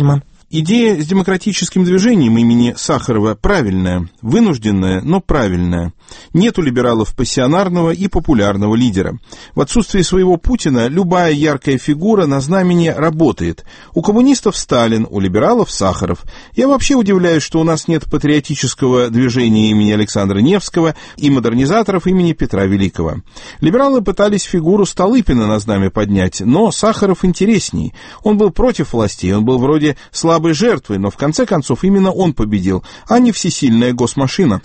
Идея с демократическим движением имени Сахарова правильная, вынужденная, но правильная. Нет у либералов пассионарного и популярного лидера. В отсутствие своего Путина любая яркая фигура на знамени работает. У коммунистов Сталин, у либералов Сахаров. Я вообще удивляюсь, что у нас нет патриотического движения имени Александра Невского и модернизаторов имени Петра Великого. Либералы пытались фигуру Столыпина на знамя поднять, но Сахаров интересней. Он был против властей, он был вроде слабой жертвой, но в конце концов именно он победил, а не всесильная госмашина.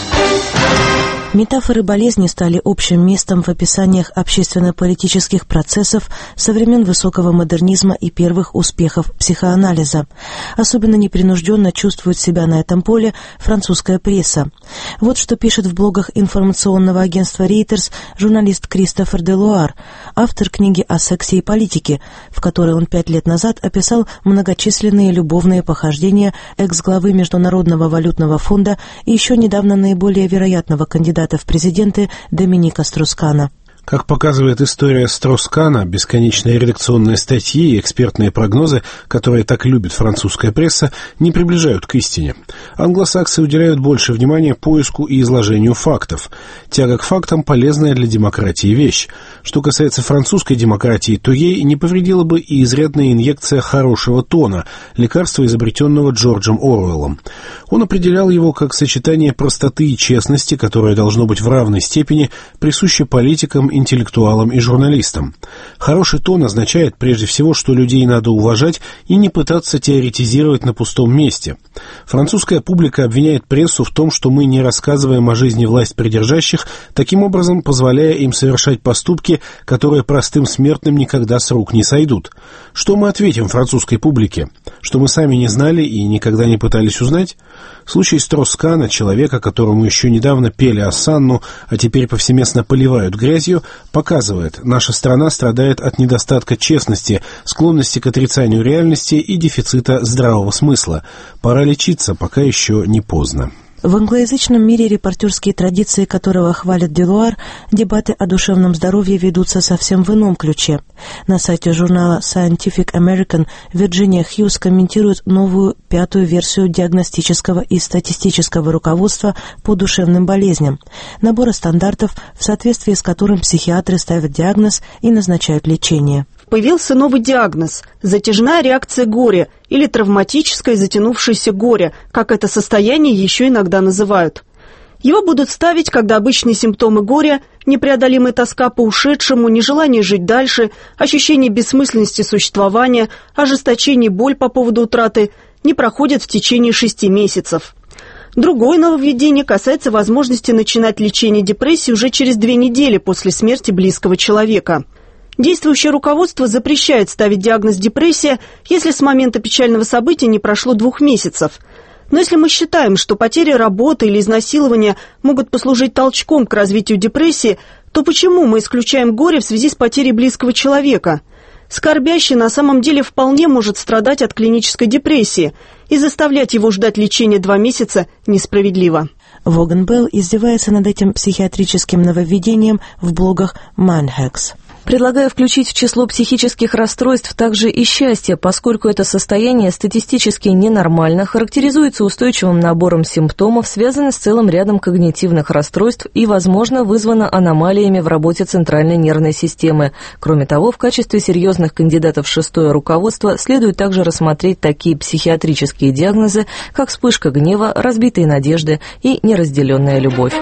Метафоры болезни стали общим местом в описаниях общественно-политических процессов со времен высокого модернизма и первых успехов психоанализа. Особенно непринужденно чувствует себя на этом поле французская пресса. Вот что пишет в блогах информационного агентства Reuters журналист Кристофер Делуар, автор книги о сексе и политике, в которой он пять лет назад описал многочисленные любовные похождения экс-главы Международного валютного фонда и еще недавно наиболее вероятного кандидата в президенты Доминика Строс-Кана. Как показывает история Строс-Кана, бесконечные редакционные статьи и экспертные прогнозы, которые так любит французская пресса, не приближают к истине. Англосаксы уделяют больше внимания поиску и изложению фактов. Тяга к фактам – полезная для демократии вещь. Что касается французской демократии, то ей не повредила бы и изрядная инъекция хорошего тона, лекарства, изобретенного Джорджем Оруэллом. Он определял его как сочетание простоты и честности, которое должно быть в равной степени присуще политикам, интеллектуалам и журналистам. Хороший тон означает прежде всего, что людей надо уважать и не пытаться теоретизировать на пустом месте. Французская публика обвиняет прессу в том, что мы не рассказываем о жизни власть придержащих, таким образом позволяя им совершать поступки, которые простым смертным никогда с рук не сойдут. Что мы ответим французской публике? Что мы сами не знали и никогда не пытались узнать? Случай Строс-Кана, человека, которому еще недавно пели осанну, а теперь повсеместно поливают грязью, показывает, наша страна страдает от недостатка честности, склонности к отрицанию реальности и дефицита здравого смысла. Пора лечиться, пока еще не поздно. В англоязычном мире, репортерские традиции которого хвалит Делуар, дебаты о душевном здоровье ведутся совсем в ином ключе. На сайте журнала Scientific American Вирджиния Хьюз комментирует новую пятую версию диагностического и статистического руководства по душевным болезням, набора стандартов, в соответствии с которым психиатры ставят диагноз и назначают лечение. Появился новый диагноз – затяжная реакция горя или травматическое затянувшееся горе, как это состояние еще иногда называют. Его будут ставить, когда обычные симптомы горя – непреодолимая тоска по ушедшему, нежелание жить дальше, ощущение бессмысленности существования, ожесточение и боль по поводу утраты – не проходят в течение шести месяцев. Другое нововведение касается возможности начинать лечение депрессии уже через две недели после смерти близкого человека. Действующее руководство запрещает ставить диагноз депрессия, если с момента печального события не прошло двух месяцев. Но если мы считаем, что потеря работы или изнасилования могут послужить толчком к развитию депрессии, то почему мы исключаем горе в связи с потерей близкого человека? Скорбящий на самом деле вполне может страдать от клинической депрессии, и заставлять его ждать лечения два месяца несправедливо. Воган Белл издевается над этим психиатрическим нововведением в блогах Manhacks. Предлагаю включить в число психических расстройств также и счастье, поскольку это состояние статистически ненормально, характеризуется устойчивым набором симптомов, связано с целым рядом когнитивных расстройств и, возможно, вызвано аномалиями в работе центральной нервной системы. Кроме того, в качестве серьезных кандидатов в шестое руководство следует также рассмотреть такие психиатрические диагнозы, как вспышка гнева, разбитые надежды и неразделенная любовь.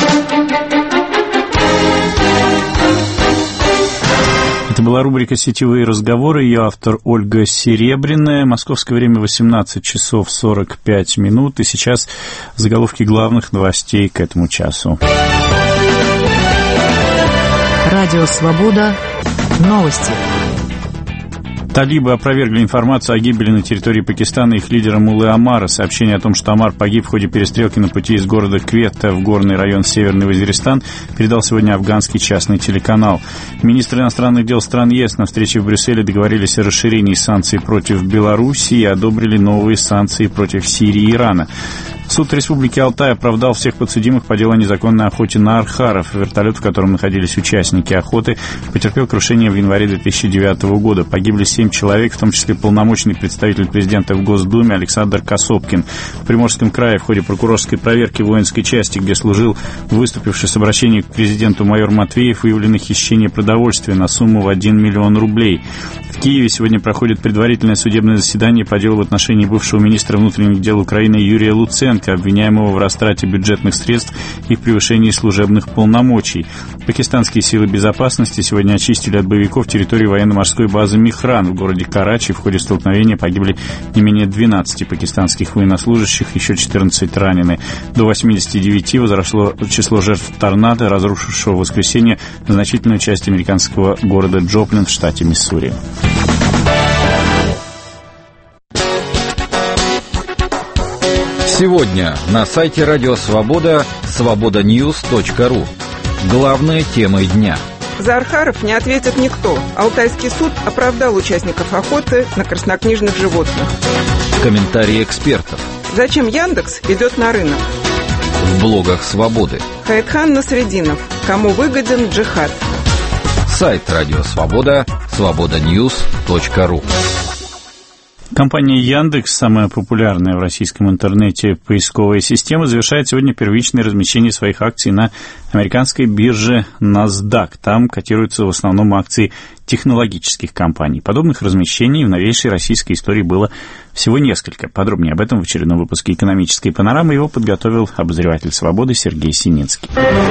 Это была рубрика «Сетевые разговоры». Ее автор Ольга Серебряная. Московское время восемнадцать часов сорок пять минут. И сейчас заголовки главных новостей к этому часу. Радио «Свобода». Новости. Талибы опровергли информацию о гибели на территории Пакистана их лидера Муллы Омара. Сообщение о том, что Омар погиб в ходе перестрелки на пути из города Кветта в горный район Северный Вазиристан, передал сегодня афганский частный телеканал. Министры иностранных дел стран ЕС на встрече в Брюсселе договорились о расширении санкций против Белоруссии и одобрили новые санкции против Сирии и Ирана. Суд Республики Алтай оправдал всех подсудимых по делу о незаконной охоте на архаров. Вертолет, в котором находились участники охоты, потерпел крушение в январе две тысячи девятого года. Погибли семь человек, в том числе полномочный представитель президента в Госдуме Александр Косопкин. В Приморском крае в ходе прокурорской проверки воинской части, где служил выступивший с обращением к президенту майор Матвеев, выявлено хищение продовольствия на сумму в один миллион рублей. В Киеве сегодня проходит предварительное судебное заседание по делу в отношении бывшего министра внутренних дел Украины Юрия Луценко, обвиняемого в растрате бюджетных средств и в превышении служебных полномочий. Пакистанские силы безопасности сегодня очистили от боевиков территорию военно-морской базы Мехран в городе Карачи. В ходе столкновения погибли не менее двенадцати пакистанских военнослужащих, еще четырнадцать ранены. До восьмидесяти девяти возросло число жертв торнадо, разрушившего в воскресенье значительную часть американского города Джоплин в штате Миссури. Сегодня на сайте Радио Свобода свобода ньюс точка ру. Главные темы дня. За архаров не ответит никто. Алтайский суд оправдал участников охоты на краснокнижных животных. Комментарии экспертов. Зачем Яндекс идет на рынок? В блогах Свободы. Хаикхан Насреддинов. Кому выгоден джихад? Сайт Радио Свобода свобода ньюс точка ру. Компания Яндекс, самая популярная в российском интернете поисковая система, завершает сегодня первичное размещение своих акций на американской бирже NASDAQ. Там котируются в основном акции технологических компаний. Подобных размещений в новейшей российской истории было всего несколько. Подробнее об этом в очередном выпуске «Экономической панорамы». Его подготовил обозреватель «Свободы» Сергей Синицкий.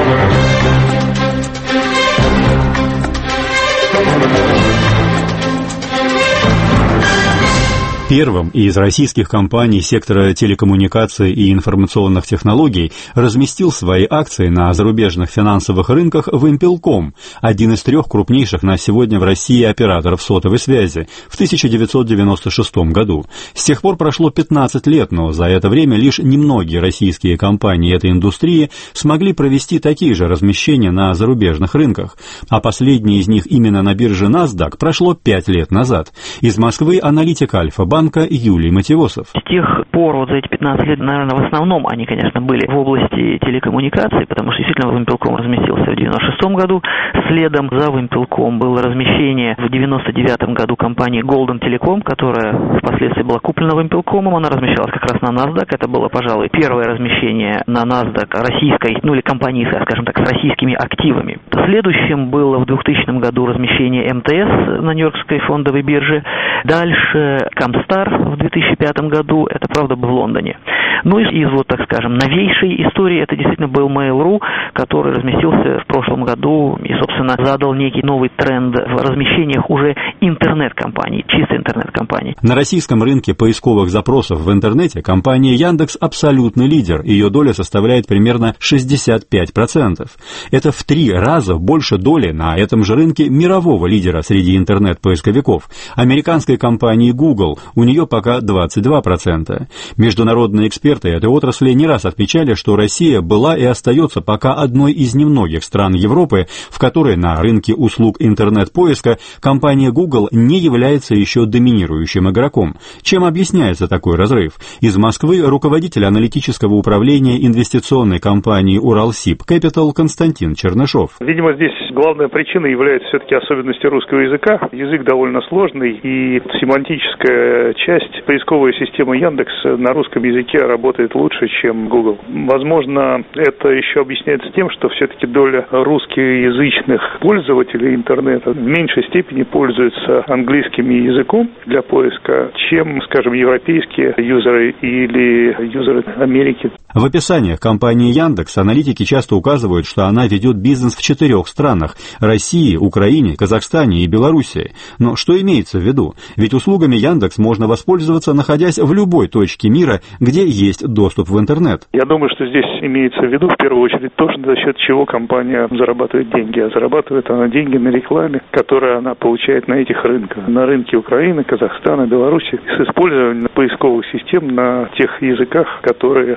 Первым из российских компаний сектора телекоммуникаций и информационных технологий разместил свои акции на зарубежных финансовых рынках Вимпелком, один из трех крупнейших на сегодня в России операторов сотовой связи, в тысяча девятьсот девяносто шестом году. С тех пор прошло пятнадцать лет, но за это время лишь немногие российские компании этой индустрии смогли провести такие же размещения на зарубежных рынках, а последний из них именно на бирже NASDAQ прошло пять лет назад. Из Москвы аналитик Альфа-банка Юлий Матевосов. С тех пор, вот за эти пятнадцать лет, наверное, в основном они, конечно, были в области телекоммуникаций, потому что действительно Вимпелком разместился в девяносто шестом году. Следом за Вимпелком было размещение в девяносто девятом году компании Golden Telecom, которая впоследствии была куплена Вимпелкомом. Она размещалась как раз на NASDAQ. Это было, пожалуй, первое размещение на NASDAQ российской, ну или компании, скажем так, с российскими активами. Следующим было в двухтысячном году размещение эм тэ эс на Нью-Йоркской фондовой бирже. Дальше Камстар в две тысячи пятом году, это, правда, в Лондоне. Ну и из, вот, так скажем, новейшей истории, это действительно был Mail.ru, который разместился в прошлом году и, собственно, задал некий новый тренд в размещениях уже интернет-компаний, чисто интернет-компаний. На российском рынке поисковых запросов в интернете компания Яндекс абсолютный лидер. Ее доля составляет примерно шестьдесят пять процентов. Это в три раза больше доли на этом же рынке мирового лидера среди интернет-поисковиков, американской компании Google. У нее пока двадцать два процента. Международные эксперты этой отрасли не раз отмечали, что Россия была и остается пока одной из немногих стран Европы, в которой на рынке услуг интернет-поиска компания Google не является еще доминирующим игроком. Чем объясняется такой разрыв? Из Москвы руководитель аналитического управления инвестиционной компании Уралсиб Capital Константин Чернышов. Видимо, здесь главная причина является все-таки особенности русского языка. Язык довольно сложный, и семантическая часть поисковой системы Яндекс на русском языке работает лучше, чем Google. Возможно, это еще объясняется тем, что все-таки доля русскоязычных пользователей интернета в меньшей степени пользуются английским языком для поиска, чем, скажем, европейские юзеры или юзеры Америки. В описаниях компании Яндекс аналитики часто указывают, что она ведет бизнес в четырех странах – России, Украине, Казахстане и Белоруссии. Но что имеется в виду? Ведь услугами Яндекс можно воспользоваться, находясь в любой точке мира, где есть доступ в интернет. Я думаю, что здесь имеется в виду в первую очередь то, за счет чего компания зарабатывает деньги. А зарабатывает она деньги на рекламе, которую она получает на этих рынках. На рынке Украины, Казахстана, Беларуси с использованием поисковых систем на тех языках, которые используют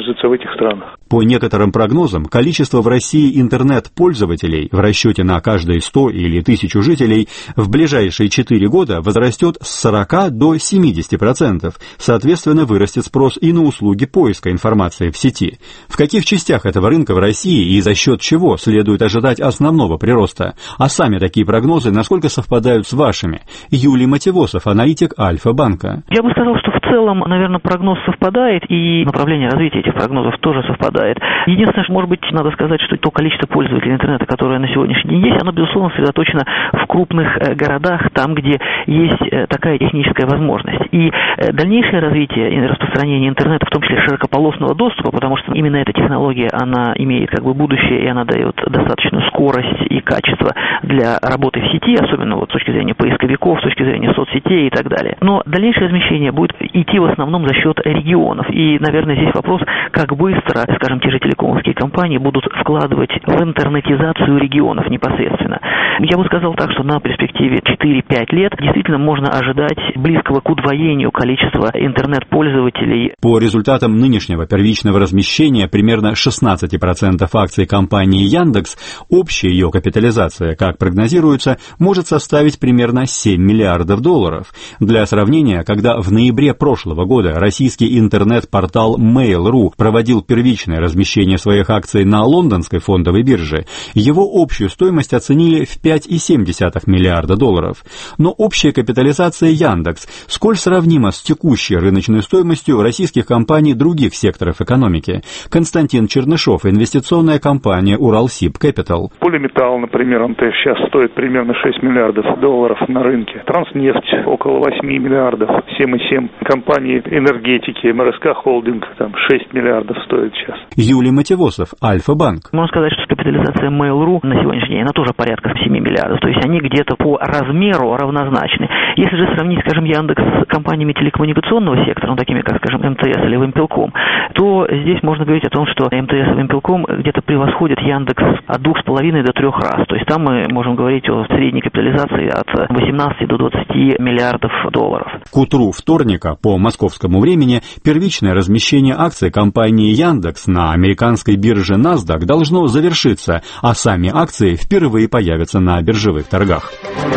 используется в этих странах. По некоторым прогнозам, количество в России интернет-пользователей в расчете на каждые сто или тысячу жителей в ближайшие четыре года возрастет с сорока до семидесяти процентов. Соответственно, вырастет спрос и на услуги поиска информации в сети. В каких частях этого рынка в России и за счет чего следует ожидать основного прироста? А сами такие прогнозы насколько совпадают с вашими? Юлий Матевосов, аналитик Альфа-банка. Я бы сказал, что в целом, наверное, прогноз совпадает, и направление развития этих прогнозов тоже совпадает. Единственное, что, может быть, надо сказать, что то количество пользователей интернета, которое на сегодняшний день есть, оно, безусловно, сосредоточено в крупных городах, там, где есть такая техническая возможность. И дальнейшее развитие и распространение интернета, в том числе широкополосного доступа, потому что именно эта технология, она имеет как бы будущее, и она дает достаточную скорость и качество для работы в сети, особенно вот с точки зрения поисковиков, с точки зрения соцсетей и так далее. Но дальнейшее размещение будет идти в основном за счет регионов. И, наверное, здесь вопрос, как быстро, скажем, те же телекомовские компании будут вкладывать в интернетизацию регионов непосредственно. Я бы сказал так, что на перспективе четыре-пять лет действительно можно ожидать близкого к удвоению количества интернет-пользователей. По результатам нынешнего первичного размещения примерно шестнадцать процентов акций компании Яндекс, общая ее капитализация, как прогнозируется, может составить примерно семь миллиардов долларов. Для сравнения, когда в ноябре прошлого года российский интернет-портал Mail точка ру проводил первичное размещение своих акций на лондонской фондовой бирже, его общую стоимость оценили в пять целых семь десятых миллиарда долларов. Но общая капитализация Яндекс сколь сравнима с текущей рыночной стоимостью российских компаний других секторов экономики? Константин Чернышов, инвестиционная компания Уралсиб Кэпитал. Полиметалл, например, он сейчас стоит примерно шесть миллиардов долларов на рынке. Транснефть около восемь миллиардов. семь и семь компании энергетики, эм эр эс ка Холдинг, там шесть миллиардов стоит сейчас. Юлий Матевосов, Альфа-банк. Можно сказать, что капитализация Mail точка ру на сегодняшний день, она тоже порядка семи миллиардов. То есть они где-то по размеру равнозначны. Если же сравнить, скажем, Яндекс с компаниями телекоммуникационного сектора, ну, такими как, скажем, эм тэ эс или Вимпелком, то здесь можно говорить о том, что эм тэ эс и Вимпелком где-то превосходят Яндекс от двух с половиной до трех раз. То есть там мы можем говорить о средней капитализации от восемнадцати до двадцати миллиардов долларов. К утру вторника по московскому времени первичное размещение акций компании Яндекс на американской бирже NASDAQ должно завершиться, а сами акции впервые появятся на биржевых торгах.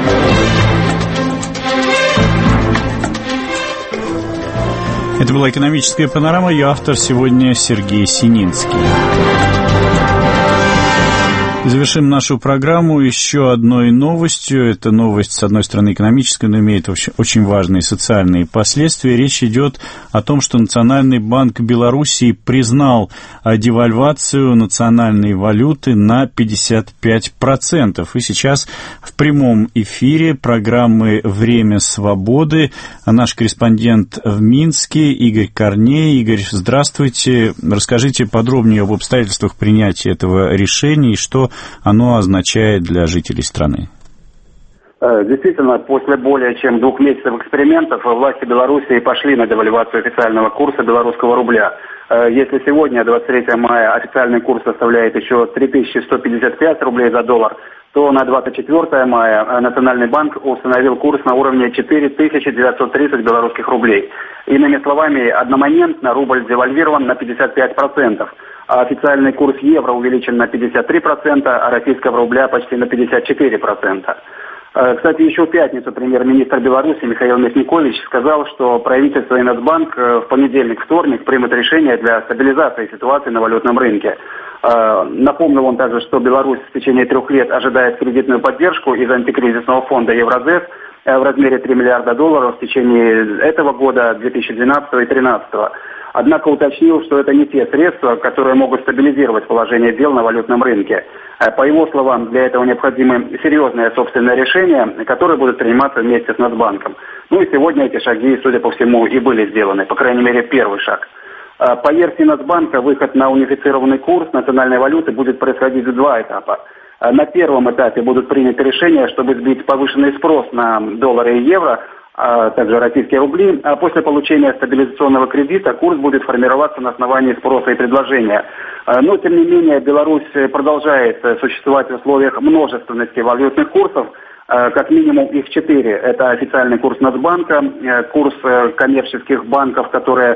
Это была «Экономическая панорама». Ее автор сегодня Сергей Сининский. Завершим нашу программу еще одной новостью. Это новость, с одной стороны, экономическая, но имеет очень важные социальные последствия. Речь идет о том, что Национальный банк Белоруссии признал девальвацию национальной валюты на пятьдесят пять процентов. И сейчас в прямом эфире программы «Время свободы» наш корреспондент в Минске Игорь Корней. Игорь, здравствуйте. Расскажите подробнее об обстоятельствах принятия этого решения и что оно означает для жителей страны. Действительно, после более чем двух месяцев экспериментов власти Белоруссии пошли на девальвацию официального курса белорусского рубля. Если сегодня, двадцать третьего мая, официальный курс составляет еще три тысячи сто пятьдесят пять рублей за доллар, то на двадцать четвёртого мая Национальный банк установил курс на уровне четыре тысячи девятьсот тридцать белорусских рублей. Иными словами, одномоментно рубль девальвирован на пятьдесят пять процентов. А официальный курс евро увеличен на пятьдесят три процента, а российского рубля почти на пятьдесят четыре процента. Кстати, еще в пятницу премьер-министр Беларуси Михаил Мясникович сказал, что правительство и Нацбанк в понедельник, вторник примут решение для стабилизации ситуации на валютном рынке. Напомнил он также, что Беларусь в течение трех лет ожидает кредитную поддержку из антикризисного фонда Евразес в размере три миллиарда долларов в течение этого года, две тысячи двенадцатого и две тысячи тринадцатого. Однако уточнил, что это не те средства, которые могут стабилизировать положение дел на валютном рынке. По его словам, для этого необходимы серьезные собственные решения, которые будут приниматься вместе с Нацбанком. Ну и сегодня эти шаги, судя по всему, и были сделаны, по крайней мере, первый шаг. По версии Нацбанка, выход на унифицированный курс национальной валюты будет происходить в два этапа. На первом этапе будут приняты решения, чтобы сбить повышенный спрос на доллары и евро, а также российские рубли, а после получения стабилизационного кредита курс будет формироваться на основании спроса и предложения. Но, тем не менее, Беларусь продолжает существовать в условиях множественности валютных курсов, как минимум их четыре. Это официальный курс Нацбанка, курс коммерческих банков, которые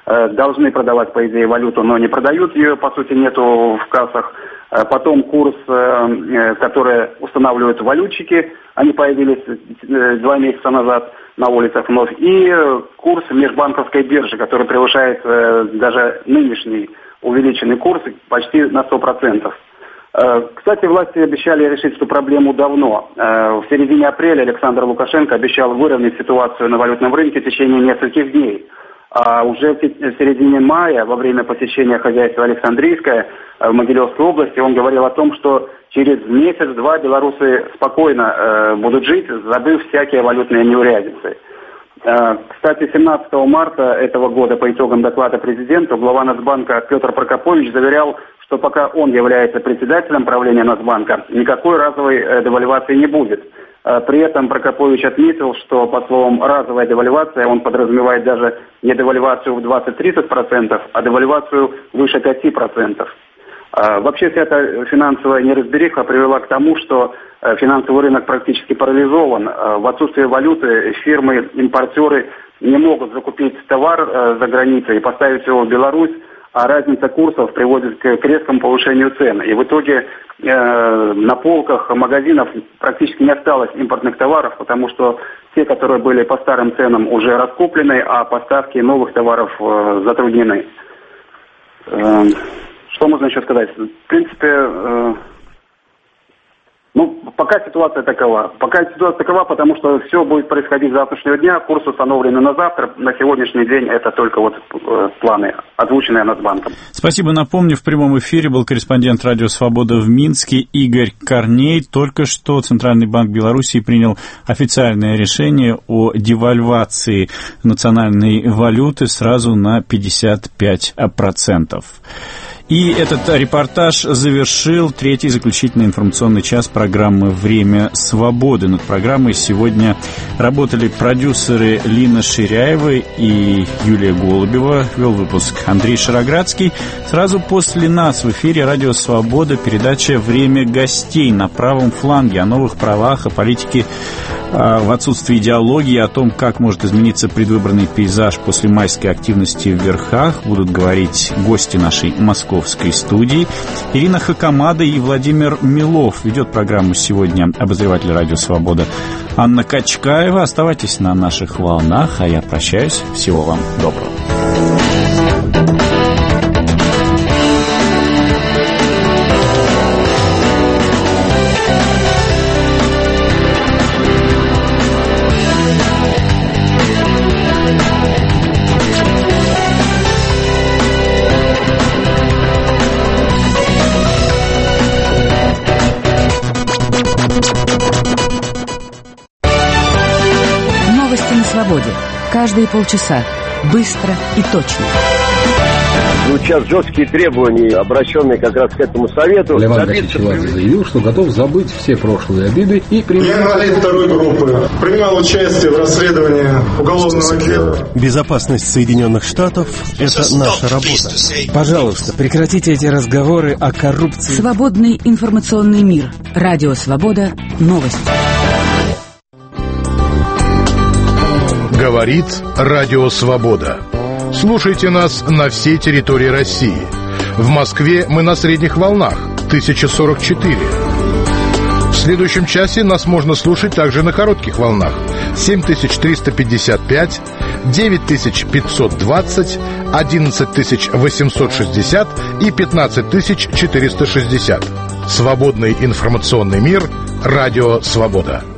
должны продавать, по идее, валюту, но не продают ее, по сути, нету в кассах. Потом курс, который устанавливают валютчики, они появились два месяца назад на улицах вновь. И курс межбанковской биржи, который превышает даже нынешний увеличенный курс почти на сто процентов. Кстати, власти обещали решить эту проблему давно. В середине апреля Александр Лукашенко обещал выровнять ситуацию на валютном рынке в течение нескольких дней. А уже в середине мая, во время посещения хозяйства Александрийское в Могилевской области, он говорил о том, что через месяц-два белорусы спокойно э, будут жить, забыв всякие валютные неурядицы. Э, кстати, семнадцатого марта этого года по итогам доклада президенту глава Нацбанка Петр Прокопович заверял, что пока он является председателем правления Нацбанка, никакой разовой э, девальвации не будет. При этом Прокопович отметил, что, по словам разовая девальвация, он подразумевает даже не девальвацию в двадцать-тридцать процентов, а девальвацию выше пяти процентов. Вообще вся эта финансовая неразбериха привела к тому, что финансовый рынок практически парализован. В отсутствие валюты фирмы-импортеры не могут закупить товар за границей и поставить его в Беларусь, а разница курсов приводит к резкому повышению цен. И в итоге э, на полках магазинов практически не осталось импортных товаров, потому что те, которые были по старым ценам, уже раскуплены, а поставки новых товаров э, затруднены. Э, что можно еще сказать? В принципе, э, ну, пока ситуация такова. Пока ситуация такова, потому что все будет происходить с завтрашнего дня, курс установлены на завтра. На сегодняшний день это только вот э, планы, озвученные Нацбанком. Спасибо. Напомню, в прямом эфире был корреспондент Радио Свобода в Минске Игорь Корней. Только что Центральный банк Белоруссии принял официальное решение о девальвации национальной валюты сразу на пятьдесят пять процентов. И этот репортаж завершил третий заключительный информационный час программы «Время свободы». Над программой сегодня работали продюсеры Лина Ширяева и Юлия Голубева. Вел выпуск Андрей Шароградский. Сразу после нас в эфире «Радио Свобода» передача «Время гостей» на правом фланге, о новых правах, о политике в отсутствии идеологии, о том, как может измениться предвыборный пейзаж после майской активности в Верхах, будут говорить гости нашей московской студии. Ирина Хакамада и Владимир Милов. Ведет программу сегодня обозреватель «Радио Свобода» Анна Качкаева. Оставайтесь на наших волнах, а я прощаюсь. Всего вам доброго. Каждые полчаса. Быстро и точно. Звучат жесткие требования, обращенные как раз к этому совету. Леван Гачичевадзе заявил, что готов забыть все прошлые обиды и принять... Я инвалид второй группы. Принимал участие в расследовании уголовного дела. Безопасность Соединенных Штатов – это наша работа. Пожалуйста, прекратите эти разговоры о коррупции. Свободный информационный мир. Радио Свобода. Новости. Говорит Радио Свобода. Слушайте нас на всей территории России. В Москве мы на средних волнах тысяча сорок четыре. В следующем часе нас можно слушать также на коротких волнах семь тысяч триста пятьдесят пять, девять тысяч пятьсот двадцать, одиннадцать тысяч восемьсот шестьдесят и пятнадцать тысяч четыреста шестьдесят. Свободный информационный мир. Радио Свобода.